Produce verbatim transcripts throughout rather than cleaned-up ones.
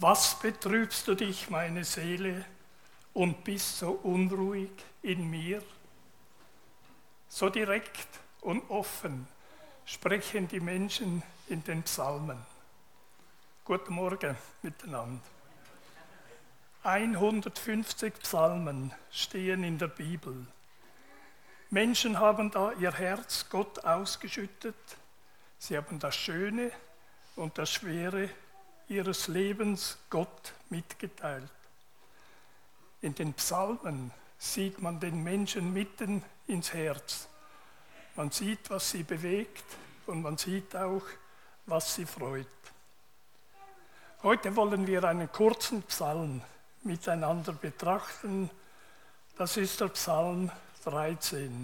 Was betrübst du dich, meine Seele, und bist so unruhig in mir? So direkt und offen sprechen die Menschen in den Psalmen. Guten Morgen miteinander. hundertfünfzig Psalmen stehen in der Bibel. Menschen haben da ihr Herz Gott ausgeschüttet. Sie haben das Schöne und das Schwere ihres Lebens Gott mitgeteilt. In den Psalmen sieht man den Menschen mitten ins Herz. Man sieht, was sie bewegt, und man sieht auch, was sie freut. Heute wollen wir einen kurzen Psalm miteinander betrachten. Das ist der Psalm dreizehn.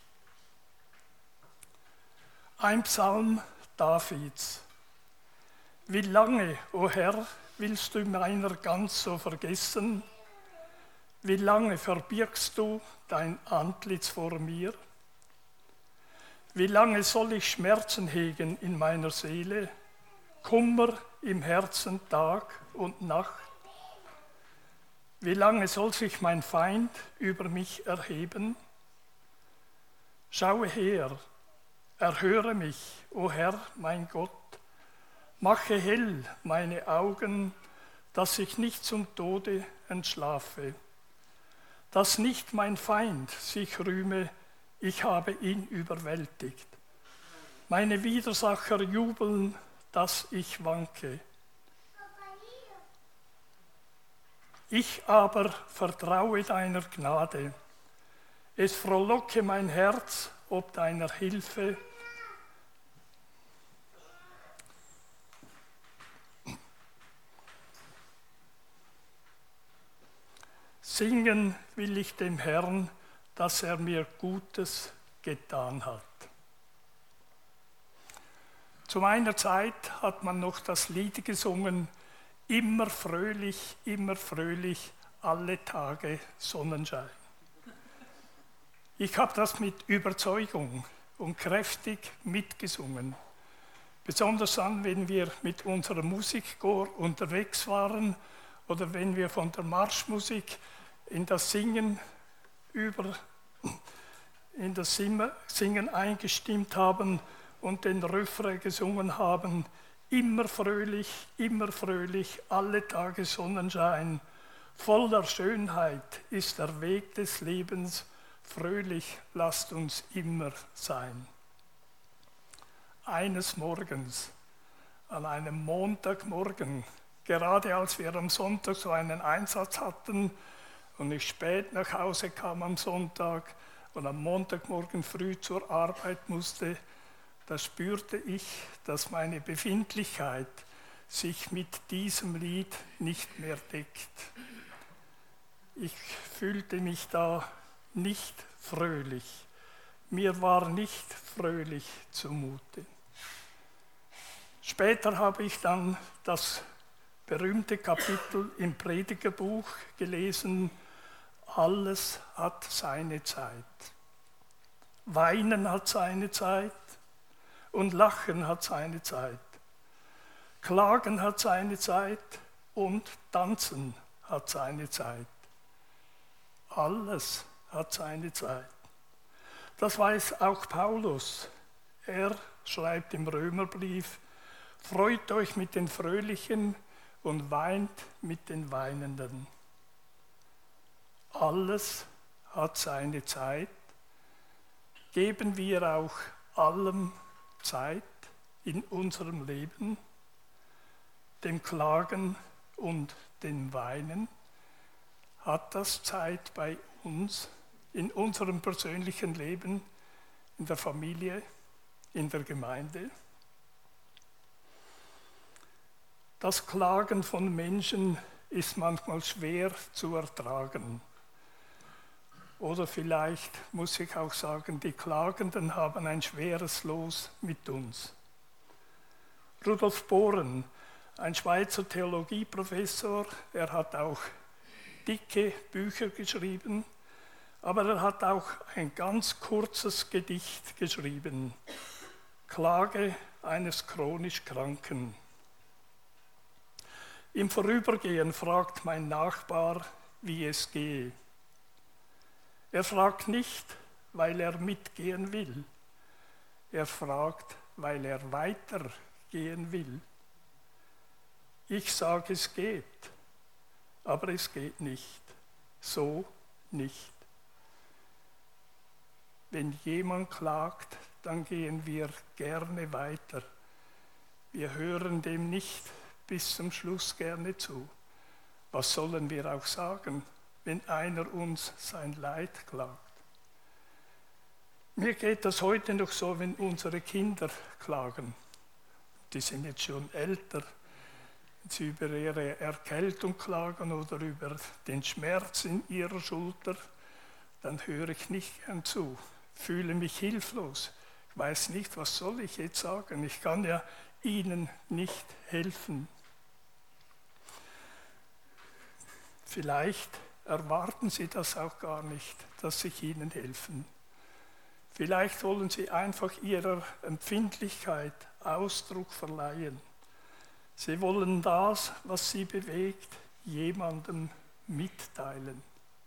Ein Psalm Davids. Wie lange, o Herr, willst du meiner ganz so vergessen? Wie lange verbirgst du dein Antlitz vor mir? Wie lange soll ich Schmerzen hegen in meiner Seele, Kummer im Herzen Tag und Nacht? Wie lange soll sich mein Feind über mich erheben? Schaue her, erhöre mich, o Herr, mein Gott. Mache hell meine Augen, dass ich nicht zum Tode entschlafe. Dass nicht mein Feind sich rühme, ich habe ihn überwältigt. Meine Widersacher jubeln, dass ich wanke. Ich aber vertraue deiner Gnade. Es frohlocke mein Herz ob deiner Hilfe. Singen will ich dem Herrn, dass er mir Gutes getan hat. Zu meiner Zeit hat man noch das Lied gesungen, immer fröhlich, immer fröhlich, alle Tage Sonnenschein. Ich habe das mit Überzeugung und kräftig mitgesungen. Besonders dann, wenn wir mit unserem Musikchor unterwegs waren oder wenn wir von der Marschmusik in das Singen über, in das Singen eingestimmt haben und den Refrain gesungen haben. Immer fröhlich, immer fröhlich, alle Tage Sonnenschein. Voller Schönheit ist der Weg des Lebens, fröhlich lasst uns immer sein. Eines Morgens, an einem Montagmorgen, gerade als wir am Sonntag so einen Einsatz hatten und ich spät nach Hause kam am Sonntag und am Montagmorgen früh zur Arbeit musste, da spürte ich, dass meine Befindlichkeit sich mit diesem Lied nicht mehr deckt. Ich fühlte mich da nicht fröhlich. Mir war nicht fröhlich zumute. Später habe ich dann das berühmte Kapitel im Predigerbuch gelesen, alles hat seine Zeit. Weinen hat seine Zeit und Lachen hat seine Zeit. Klagen hat seine Zeit und Tanzen hat seine Zeit. Alles hat seine Zeit. Das weiß auch Paulus. Er schreibt im Römerbrief, freut euch mit den Fröhlichen und weint mit den Weinenden. Alles hat seine Zeit. Geben wir auch allem Zeit in unserem Leben, dem Klagen und dem Weinen. Hat das Zeit bei uns, in unserem persönlichen Leben, in der Familie, in der Gemeinde? Das Klagen von Menschen ist manchmal schwer zu ertragen. Oder vielleicht muss ich auch sagen, die Klagenden haben ein schweres Los mit uns. Rudolf Bohren, ein Schweizer Theologieprofessor, er hat auch dicke Bücher geschrieben, aber er hat auch ein ganz kurzes Gedicht geschrieben, Klage eines chronisch Kranken. Im Vorübergehen fragt mein Nachbar, wie es gehe. Er fragt nicht, weil er mitgehen will. Er fragt, weil er weitergehen will. Ich sage, es geht, aber es geht nicht. So nicht. Wenn jemand klagt, dann gehen wir gerne weiter. Wir hören dem nicht bis zum Schluss gerne zu. Was sollen wir auch sagen, wenn einer uns sein Leid klagt? Mir geht das heute noch so, wenn unsere Kinder klagen. Die sind jetzt schon älter. Wenn sie über ihre Erkältung klagen oder über den Schmerz in ihrer Schulter, dann höre ich nicht gern zu, fühle mich hilflos. Ich weiß nicht, was soll ich jetzt sagen? Ich kann ja ihnen nicht helfen. Vielleicht erwarten sie das auch gar nicht, dass ich ihnen helfen. Vielleicht wollen sie einfach ihrer Empfindlichkeit Ausdruck verleihen. Sie wollen das, was sie bewegt, jemandem mitteilen.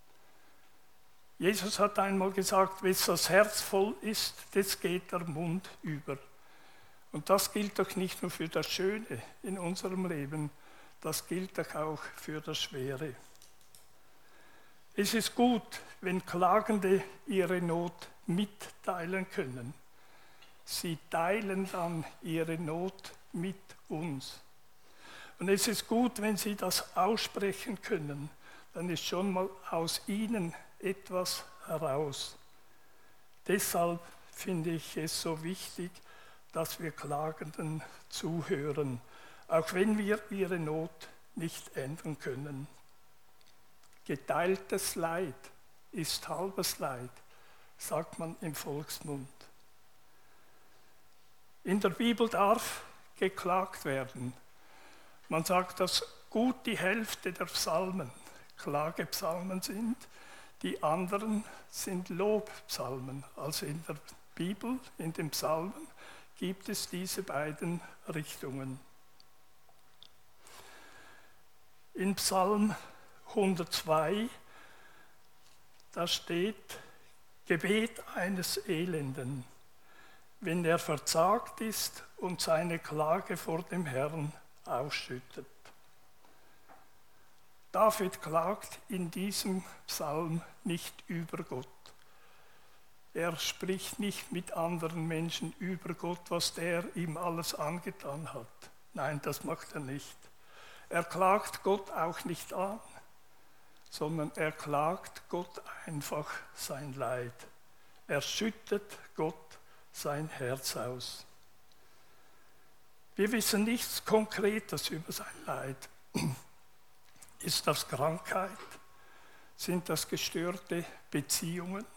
Jesus hat einmal gesagt, wenn das Herz voll ist, jetzt geht der Mund über. Und das gilt doch nicht nur für das Schöne in unserem Leben, das gilt doch auch für das Schwere. Es ist gut, wenn Klagende ihre Not mitteilen können. Sie teilen dann ihre Not mit uns. Und es ist gut, wenn sie das aussprechen können, dann ist schon mal aus ihnen etwas heraus. Deshalb finde ich es so wichtig, dass wir Klagenden zuhören, auch wenn wir ihre Not nicht ändern können. Geteiltes Leid ist halbes Leid, sagt man im Volksmund. In der Bibel darf geklagt werden. Man sagt, dass gut die Hälfte der Psalmen Klagepsalmen sind, die anderen sind Lobpsalmen. Also in der Bibel, in den Psalmen, gibt es diese beiden Richtungen. In Psalm hundertzwei, da steht Gebet eines Elenden, wenn er verzagt ist und seine Klage vor dem Herrn ausschüttet. David klagt in diesem Psalm nicht über Gott. Er spricht nicht mit anderen Menschen über Gott, was der ihm alles angetan hat. Nein, das macht er nicht. Er klagt Gott auch nicht an, sondern er klagt Gott einfach sein Leid. Er schüttet Gott sein Herz aus. Wir wissen nichts Konkretes über sein Leid. Ist das Krankheit? Sind das gestörte Beziehungen?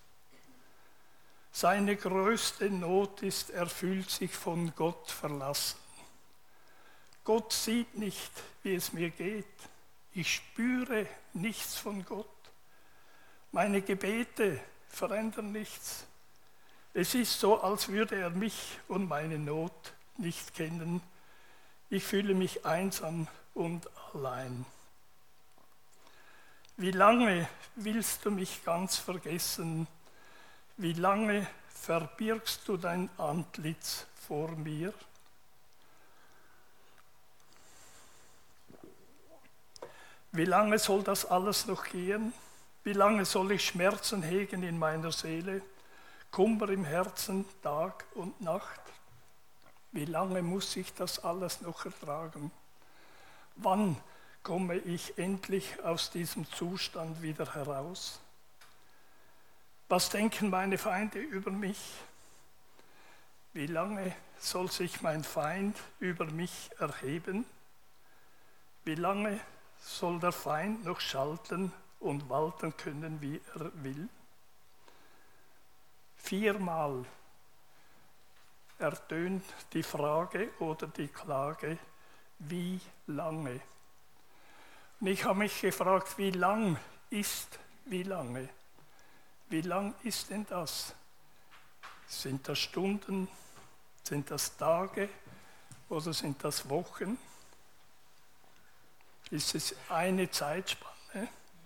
Seine größte Not ist, er fühlt sich von Gott verlassen. Gott sieht nicht, wie es mir geht. Ich spüre nichts von Gott. Meine Gebete verändern nichts. Es ist so, als würde er mich und meine Not nicht kennen. Ich fühle mich einsam und allein. Wie lange willst du mich ganz vergessen? Wie lange verbirgst du dein Antlitz vor mir? Wie lange soll das alles noch gehen? Wie lange soll ich Schmerzen hegen in meiner Seele, Kummer im Herzen Tag und Nacht? Wie lange muss ich das alles noch ertragen? Wann komme ich endlich aus diesem Zustand wieder heraus? Was denken meine Feinde über mich? Wie lange soll sich mein Feind über mich erheben? Wie lange soll der Feind noch schalten und walten können, wie er will? Viermal ertönt die Frage oder die Klage, wie lange? Und ich habe mich gefragt, wie lang ist, wie lange? Wie lang ist denn das? Sind das Stunden? Sind das Tage? Oder sind das Wochen? ist es eine Zeitspanne.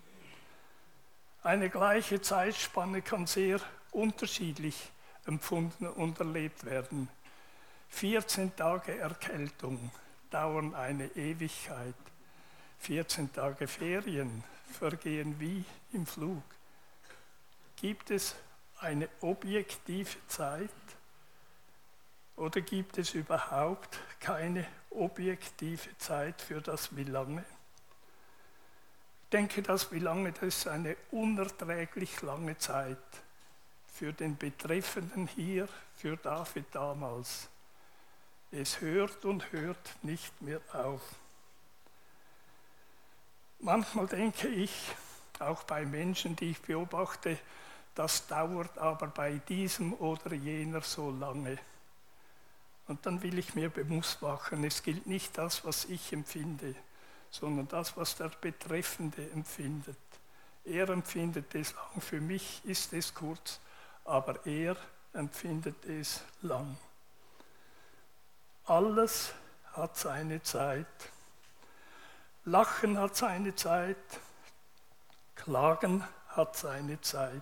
Eine gleiche Zeitspanne kann sehr unterschiedlich empfunden und erlebt werden. vierzehn Tage Erkältung dauern eine Ewigkeit. vierzehn Tage Ferien vergehen wie im Flug. Gibt es eine objektive Zeit oder gibt es überhaupt keine objektive Zeit für das Wie lange? Ich denke, das Wie lange, das ist eine unerträglich lange Zeit für den Betreffenden hier, für David damals. Es hört und hört nicht mehr auf. Manchmal denke ich, auch bei Menschen, die ich beobachte, das dauert aber bei diesem oder jener so lange. Und dann will ich mir bewusst machen, es gilt nicht das, was ich empfinde, sondern das, was der Betreffende empfindet. Er empfindet es lang, für mich ist es kurz, aber er empfindet es lang. Alles hat seine Zeit. Lachen hat seine Zeit, Klagen hat seine Zeit.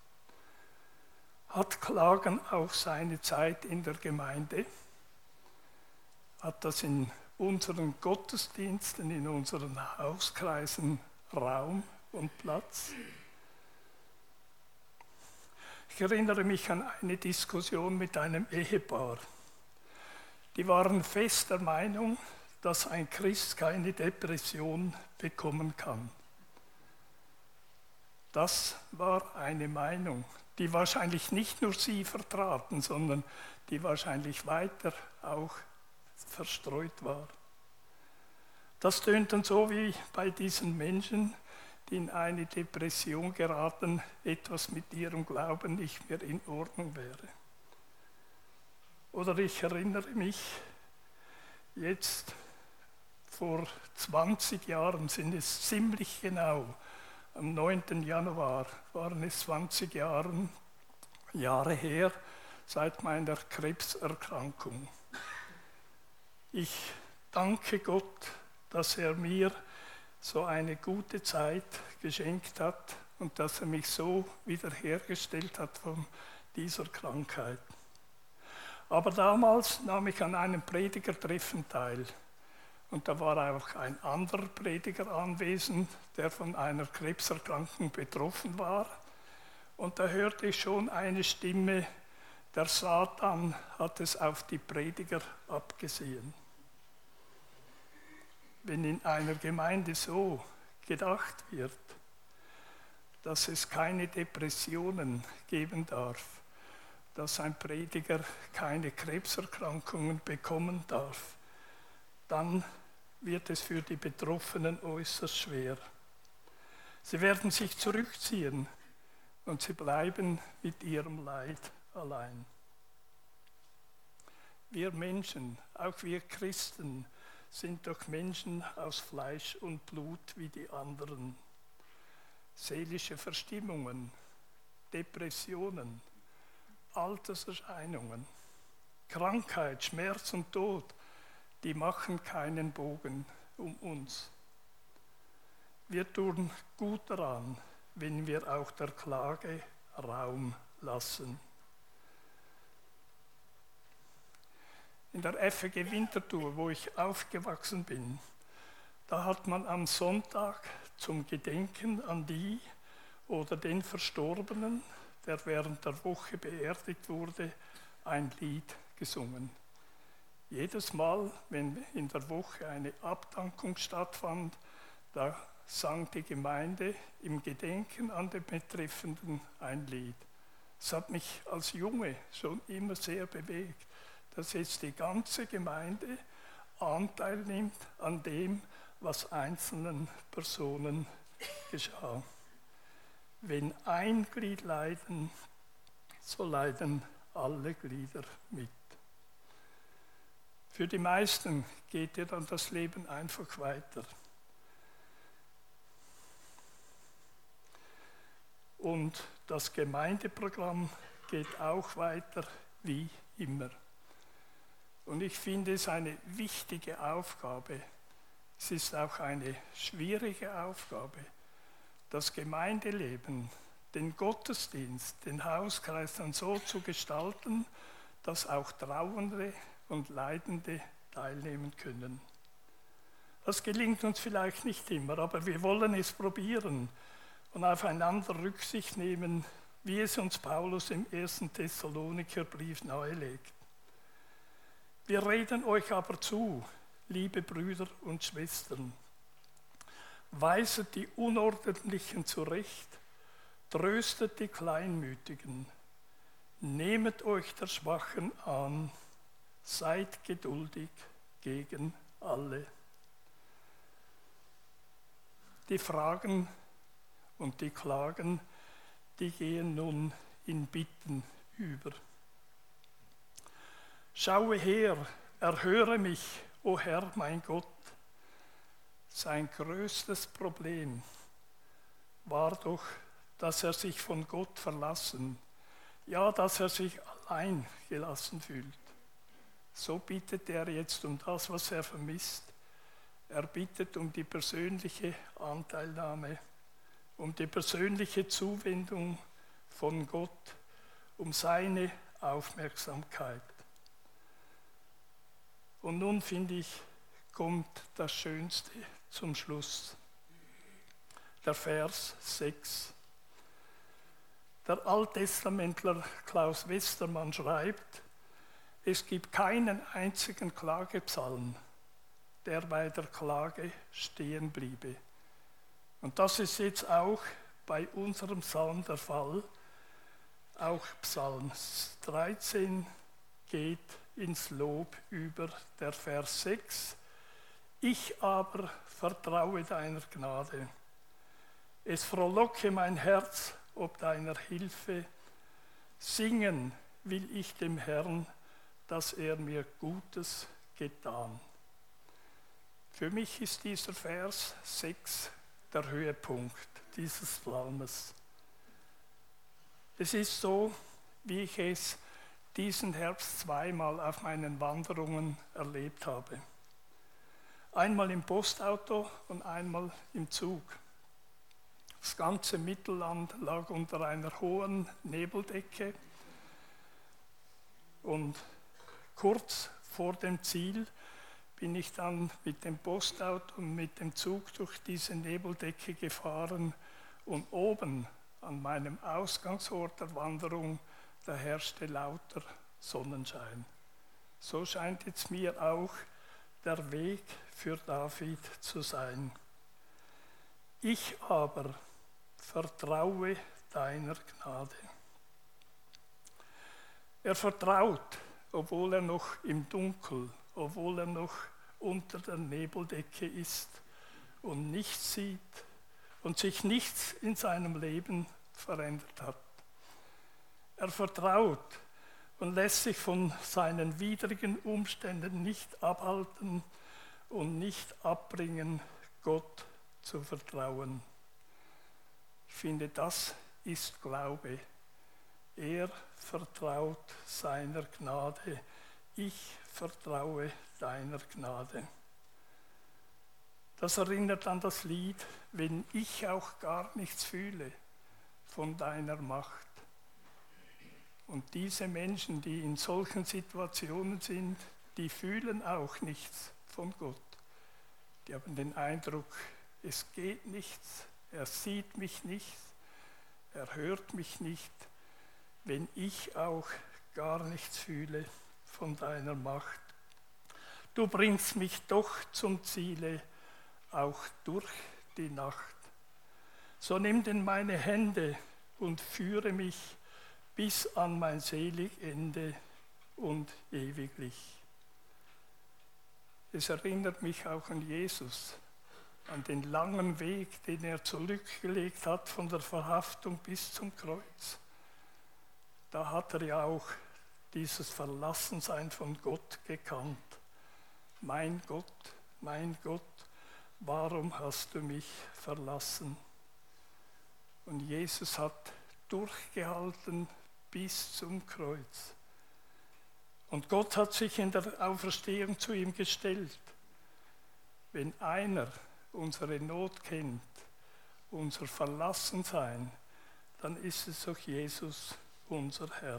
Hat Klagen auch seine Zeit in der Gemeinde? Hat das in unseren Gottesdiensten, in unseren Hauskreisen Raum und Platz? Ich erinnere mich an eine Diskussion mit einem Ehepaar. Die waren fest der Meinung, dass ein Christ keine Depression bekommen kann. Das war eine Meinung, die wahrscheinlich nicht nur sie vertraten, sondern die wahrscheinlich weiter auch verstreut war. Das tönt dann so wie bei diesen Menschen, die in eine Depression geraten, etwas mit ihrem Glauben nicht mehr in Ordnung wäre. Oder ich erinnere mich, jetzt vor zwanzig Jahren sind es ziemlich genau, am neunten Januar waren es zwanzig Jahre, Jahre her seit meiner Krebserkrankung. Ich danke Gott, dass er mir so eine gute Zeit geschenkt hat und dass er mich so wiederhergestellt hat von dieser Krankheit. Aber damals nahm ich an einem Predigertreffen teil. Und da war auch ein anderer Prediger anwesend, der von einer Krebserkrankung betroffen war. Und da hörte ich schon eine Stimme, der Satan hat es auf die Prediger abgesehen. Wenn in einer Gemeinde so gedacht wird, dass es keine Depressionen geben darf, dass ein Prediger keine Krebserkrankungen bekommen darf, dann wird es für die Betroffenen äußerst schwer. Sie werden sich zurückziehen und sie bleiben mit ihrem Leid allein. Wir Menschen, auch wir Christen, sind doch Menschen aus Fleisch und Blut wie die anderen. Seelische Verstimmungen, Depressionen, Alterserscheinungen, Krankheit, Schmerz und Tod, die machen keinen Bogen um uns. Wir tun gut daran, wenn wir auch der Klage Raum lassen. In der F E G Winterthur, wo ich aufgewachsen bin, da hat man am Sonntag zum Gedenken an die oder den Verstorbenen, der während der Woche beerdigt wurde, ein Lied gesungen. Jedes Mal, wenn in der Woche eine Abdankung stattfand, da sang die Gemeinde im Gedenken an den Betreffenden ein Lied. Es hat mich als Junge schon immer sehr bewegt, dass jetzt die ganze Gemeinde Anteil nimmt an dem, was einzelnen Personen geschah. Wenn ein Glied leiden, so leiden alle Glieder mit. Für die meisten geht ja dann das Leben einfach weiter. Und das Gemeindeprogramm geht auch weiter wie immer. Und ich finde es eine wichtige Aufgabe, Es ist auch eine schwierige Aufgabe, das Gemeindeleben, den Gottesdienst, den Hauskreis dann so zu gestalten, dass auch Trauernde und Leidende teilnehmen können. Das gelingt uns vielleicht nicht immer, aber wir wollen es probieren und aufeinander Rücksicht nehmen, wie es uns Paulus im ersten Thessalonikerbrief nahelegt. Wir reden euch aber zu, liebe Brüder und Schwestern, weiset die Unordentlichen zurecht, tröstet die Kleinmütigen, nehmet euch der Schwachen an, seid geduldig gegen alle. Die Fragen und die Klagen, die gehen nun in Bitten über. Schaue her, erhöre mich, o Herr, mein Gott. Sein größtes Problem war doch, dass er sich von Gott verlassen, ja, dass er sich allein gelassen fühlt. So bittet er jetzt um das, was er vermisst. Er bittet um die persönliche Anteilnahme, um die persönliche Zuwendung von Gott, um seine Aufmerksamkeit. Und nun, finde ich, kommt das Schönste zum Schluss. Der Vers sechs. Der Alttestamentler Klaus Westermann schreibt, es gibt keinen einzigen Klagepsalm, der bei der Klage stehen bliebe. Und das ist jetzt auch bei unserem Psalm der Fall. Auch Psalm dreizehn geht ins Lob über, der Vers sechs. Ich aber vertraue deiner Gnade. Es frohlocke mein Herz ob deiner Hilfe. Singen will ich dem Herrn, dass er mir Gutes getan. Für mich ist dieser Vers sechs der Höhepunkt dieses Psalmes. Es ist so, wie ich es diesen Herbst zweimal auf meinen Wanderungen erlebt habe. Einmal im Postauto und einmal im Zug. Das ganze Mittelland lag unter einer hohen Nebeldecke und kurz vor dem Ziel bin ich dann mit dem Postauto und mit dem Zug durch diese Nebeldecke gefahren und oben an meinem Ausgangsort der Wanderung, da herrschte lauter Sonnenschein. So scheint jetzt mir auch der Weg für David zu sein. Ich aber vertraue deiner Gnade. Er vertraut, obwohl er noch im Dunkel, obwohl er noch unter der Nebeldecke ist und nichts sieht und sich nichts in seinem Leben verändert hat. Er vertraut und lässt sich von seinen widrigen Umständen nicht abhalten und nicht abbringen, Gott zu vertrauen. Ich finde, das ist Glaube. Er vertraut seiner Gnade. Ich vertraue deiner Gnade. Das erinnert an das Lied, wenn ich auch gar nichts fühle von deiner Macht. Und diese Menschen, die in solchen Situationen sind, die fühlen auch nichts von Gott. Die haben den Eindruck, es geht nichts, er sieht mich nicht, er hört mich nicht, wenn ich auch gar nichts fühle von deiner Macht. Du bringst mich doch zum Ziele, auch durch die Nacht. So nimm denn meine Hände und führe mich bis an mein selig Ende und ewiglich. Es erinnert mich auch an Jesus, an den langen Weg, den er zurückgelegt hat von der Verhaftung bis zum Kreuz. Da hat er ja auch dieses Verlassensein von Gott gekannt. Mein Gott, mein Gott, warum hast du mich verlassen? Und Jesus hat durchgehalten bis zum Kreuz. Und Gott hat sich in der Auferstehung zu ihm gestellt. wenn einer unsere Not kennt, unser Verlassensein, dann ist es doch Jesus, unser Herr.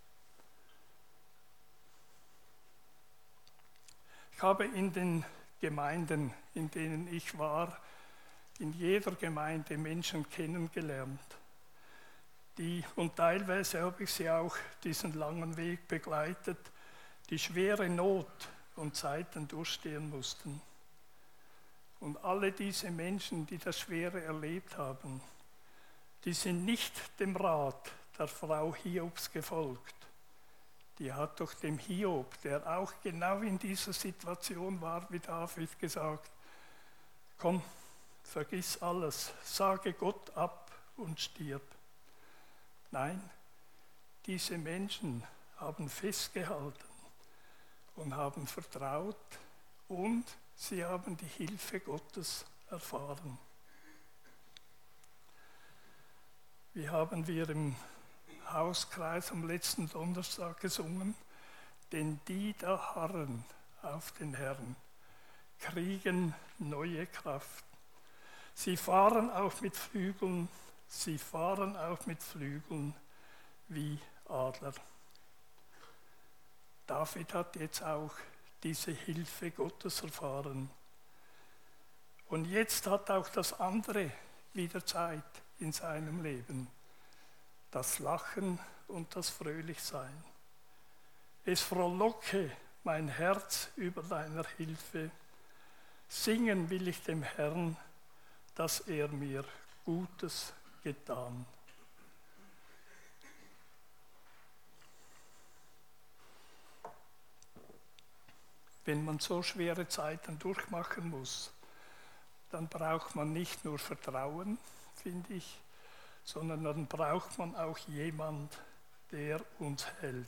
Ich habe in den Gemeinden, in denen ich war, in jeder Gemeinde Menschen kennengelernt, die, und teilweise habe ich sie auch diesen langen Weg begleitet, die schwere Not und Zeiten durchstehen mussten. Und alle diese Menschen, die das Schwere erlebt haben, die sind nicht dem Rat der Frau Hiobs gefolgt. Die hat doch dem Hiob, der auch genau in dieser Situation war wie David, gesagt, komm, vergiss alles, sage Gott ab und stirb. Nein, diese Menschen haben festgehalten und haben vertraut und sie haben die Hilfe Gottes erfahren. Wie haben wir im Hauskreis am letzten Donnerstag gesungen? Denn die da harren auf den Herrn, kriegen neue Kraft. Sie fahren auch mit Flügeln, sie fahren auch mit Flügeln wie Adler. David hat jetzt auch diese Hilfe Gottes erfahren. Und jetzt hat auch das andere wieder Zeit in seinem Leben. Das Lachen und das Fröhlichsein. Es frohlocke mein Herz über deiner Hilfe. Singen will ich dem Herrn, dass er mir Gutes getan. Wenn man so schwere Zeiten durchmachen muss, dann braucht man nicht nur Vertrauen, finde ich, sondern dann braucht man auch jemand, der uns hält.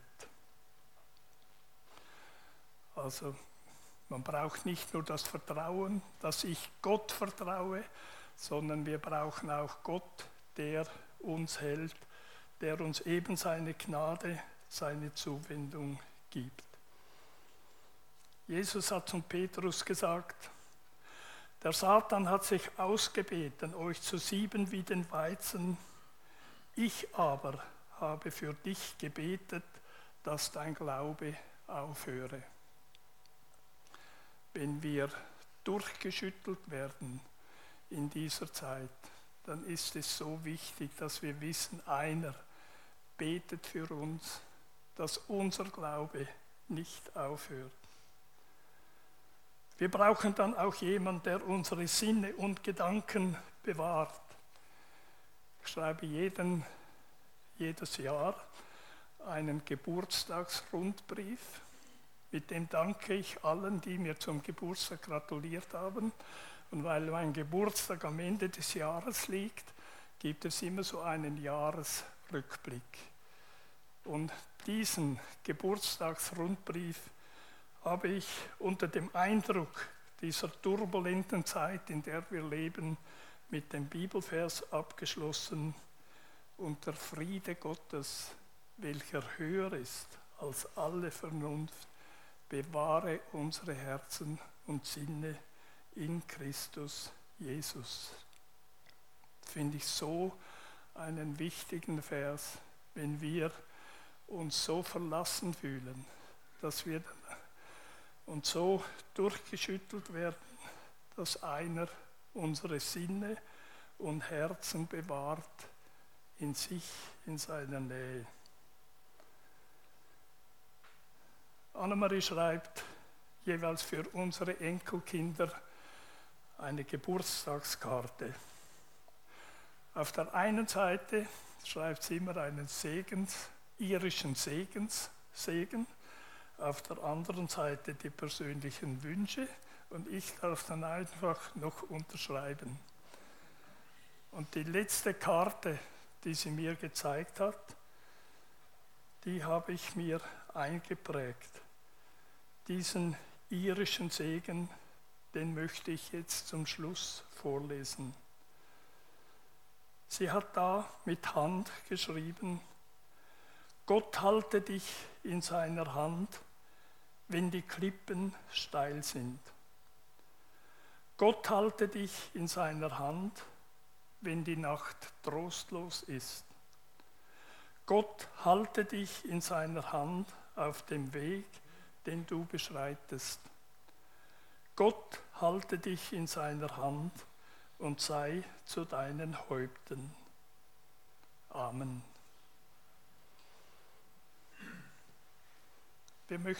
Also man braucht nicht nur das Vertrauen, dass ich Gott vertraue, sondern wir brauchen auch Gott, der uns hält, der uns eben seine Gnade, seine Zuwendung gibt. Jesus hat zum Petrus gesagt, der Satan hat sich ausgebeten, euch zu sieben wie den Weizen. Ich aber habe für dich gebetet, dass dein Glaube aufhöre. Wenn wir durchgeschüttelt werden in dieser Zeit, dann ist es so wichtig, dass wir wissen, einer betet für uns, dass unser Glaube nicht aufhört. Wir brauchen dann auch jemanden, der unsere Sinne und Gedanken bewahrt. Ich schreibe jeden, jedes Jahr einen Geburtstagsrundbrief. Mit dem danke ich allen, die mir zum Geburtstag gratuliert haben. Und weil mein Geburtstag am Ende des Jahres liegt, gibt es immer so einen Jahresrückblick. Und diesen Geburtstagsrundbrief habe ich unter dem Eindruck dieser turbulenten Zeit, in der wir leben, mit dem Bibelvers abgeschlossen. Und der Friede Gottes, welcher höher ist als alle Vernunft, bewahre unsere Herzen und Sinne in Christus Jesus. Das finde ich so einen wichtigen Vers, wenn wir uns so verlassen fühlen, dass wir und so durchgeschüttelt werden, dass einer unsere Sinne und Herzen bewahrt in sich, in seiner Nähe. Annemarie schreibt jeweils für unsere Enkelkinder eine Geburtstagskarte. Auf der einen Seite schreibt sie immer einen Segens, irischen Segenssegen, auf der anderen Seite die persönlichen Wünsche und ich darf dann einfach noch unterschreiben. Und die letzte Karte, die sie mir gezeigt hat, die habe ich mir eingeprägt. Diesen irischen Segen, den möchte ich jetzt zum Schluss vorlesen. Sie hat da mit Hand geschrieben, Gott halte dich in seiner Hand, wenn die Klippen steil sind. Gott halte dich in seiner Hand, wenn die Nacht trostlos ist. Gott halte dich in seiner Hand auf dem Weg, den du beschreitest. Gott halte dich in seiner Hand und sei zu deinen Häupten. Amen. Wir möchten